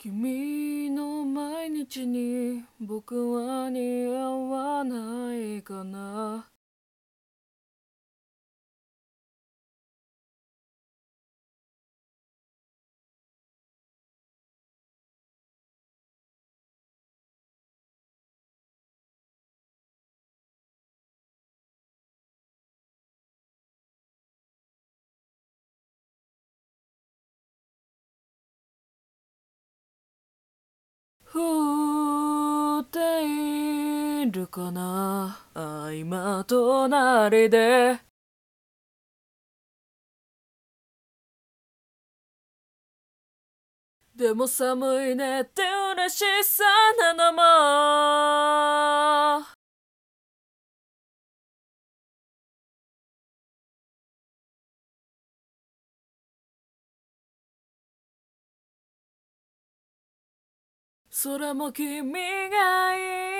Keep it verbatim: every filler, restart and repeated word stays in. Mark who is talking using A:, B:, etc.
A: 君の毎日に僕は似合わないかな。降っているかな、あ今隣で。でも寒いねって嬉しさなのも。それも君がい